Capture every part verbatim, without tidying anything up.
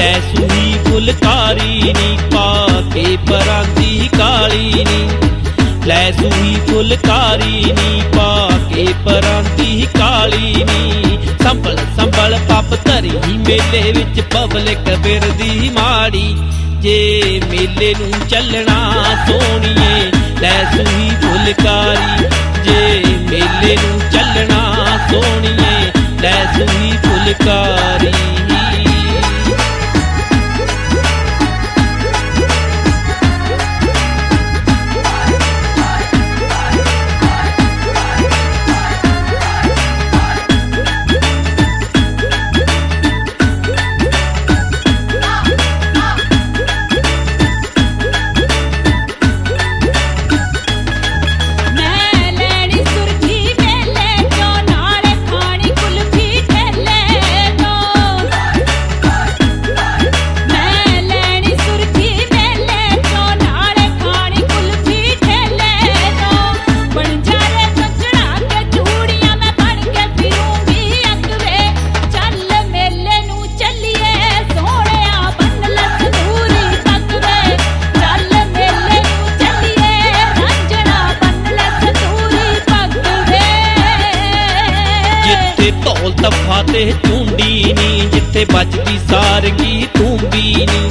ਲੈ ਸੂਈ ਫੁਲਕਾਰੀ ਨੀ ਪਾ ਕੇ ਪਰਾਂਦੀ ਕਾਲੀ ਨੀ, ਲੈ ਸੂਈ ਫੁਲਕਾਰੀ ਨੀ ਪਾ ਕੇ ਪਰਾਂਦੀ ਕਾਲੀ ਨੀ। ਸੰਭਲ ਸੰਭਲ ਪੱਪ ਧਰੀ ਮੇਲੇ ਵਿੱਚ ਪਬਲਿਕ ਫਿਰਦੀ ਮਾੜੀ, ਜੇ ਮੇਲੇ ਨੂੰ ਚੱਲਣਾ ਸੋਹਣੀਏ ਲੈ ਸੂਈ ਫੁਲਕਾਰੀ, ਜੇ ਮੇਲੇ ਨੂੰ ਚੱਲਣਾ ਸੋਹਣੀਏ ਲੈ ਸੂਈ ਫੁਲਕਾਰੀ। ਢੋਲ ਤੱਫਾ ਤੇ ਝੂੰਡੀ ਨੀ, ਜਿੱਥੇ ਵੱਜਦੀ ਸਾਰੰਗੀ ਤੂੰਬੀ ਨੀ,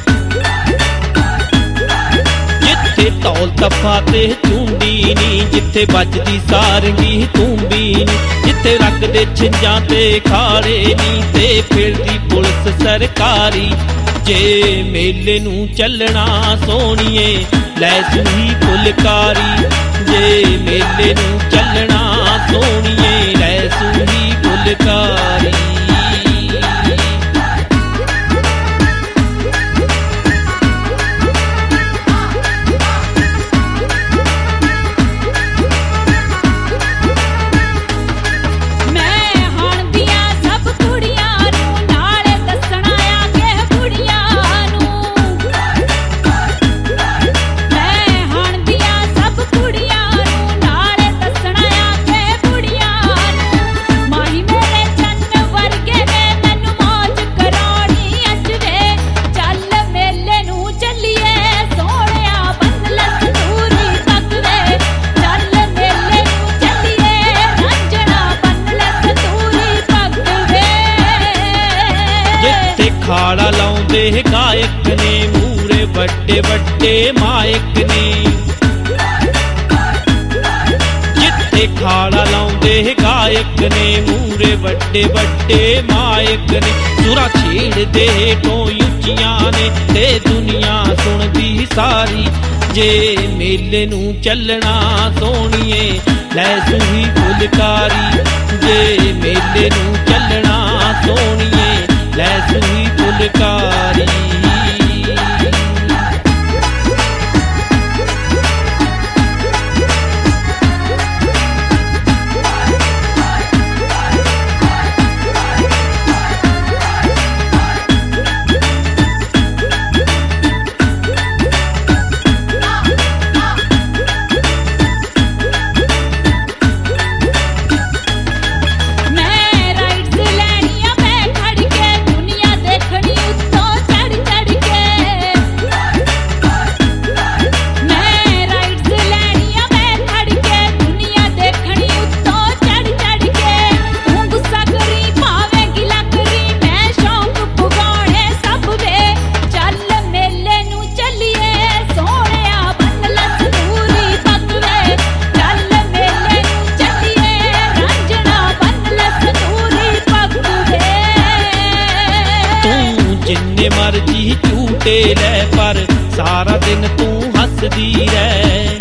ਜਿੱਥੇ ਢੋਲ ਤੱਫਾ ਤੇ ਝੂੰਡੀ ਨੀ, ਜਿੱਥੇ ਵੱਜਦੀ ਸਾਰੰਗੀ ਤੂੰਬੀ ਨੀ, ਜਿੱਥੇ ਰੱਖਦੇ ਛਿੰਝਾਂ ਤੇ ਖਾੜੇ ਨੀ ਤੇ ਫਿਰਦੀ ਪੁਲਿਸ ਸਰਕਾਰੀ, ਜੇ ਮੇਲੇ ਨੂੰ ਚੱਲਣਾ ਸੋਹਣੀਏ ਲੈ ਸੂਈ ਫੁਲਕਾਰੀ, ਜੇ ਮੇਲੇ ਨੂੰ ਚੱਲਣਾ ਸੋਹਣੀਏ ਲੈ ਸੂਈ ਫੁਲਕਾਰੀ। ਖਾੜਾ ਲਾਉਂਦੇ ਗਾਇਕ ਨੇ ਮੂਰੇ ਵੱਡੇ ਵੱਡੇ ਮਾਇਕ ਨੇ, ਜਿੱਥੇ ਖਾੜਾ ਲਾਉਂਦੇ ਗਾਇਕ ਨੇ ਮੂਰੇ ਵੱਡੇ ਵੱਡੇ ਮਾਇਕ ਨੇ, ਸੁਰਾਂ ਛੇੜਦੇ ਹੇਠੋਂ ਉੱਚੀਆਂ ਨੇ ਤੇ ਦੁਨੀਆ ਸੁਣਦੀ ਸਾਰੀ, ਜੇ ਮੇਲੇ ਨੂੰ ਚੱਲਣਾ ਸੋਹਣੀਏ ਲੈ ਸੂਈ ਫੁਲਕਾਰੀ, ਜੇ ਮੇਲੇ ਨੂੰ ਚੱਲਣਾ ਸੋਹਣੀਏ ਲੈ ਸੂਈ ਫੁਲਕਾਰੀ। ਜਿੰਨੇ ਮਰਜੀ ਝੂਟੇ ਲੈ ਪਰ ਸਾਰਾ ਦਿਨ ਤੂੰ ਹੱਸਦੀ ਰਹਿ,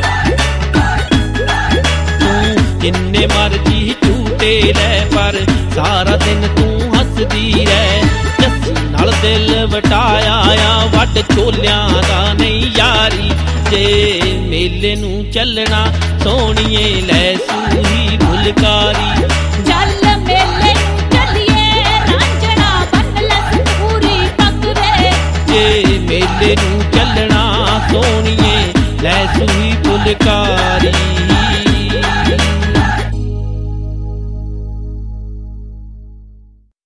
ਤੂੰ ਜਿੰਨੇ ਮਰਜੀ ਝੂਟੇ ਲੈ ਪਰ ਸਾਰਾ ਦਿਨ ਤੂੰ ਹੱਸਦੀ ਰਹਿ, ਜੱਸੀ ਨਾਲ ਦਿਲ ਵਟਾਇਆ ਆ ਵੱਡ ਚੋਲਿਆਂ ਦਾ ਨਹੀਂ ਯਾਰੀ, ਜੇ ਮੇਲੇ ਨੂੰ ਚੱਲਣਾ ਸੋਹਣੀਏ ਲੈ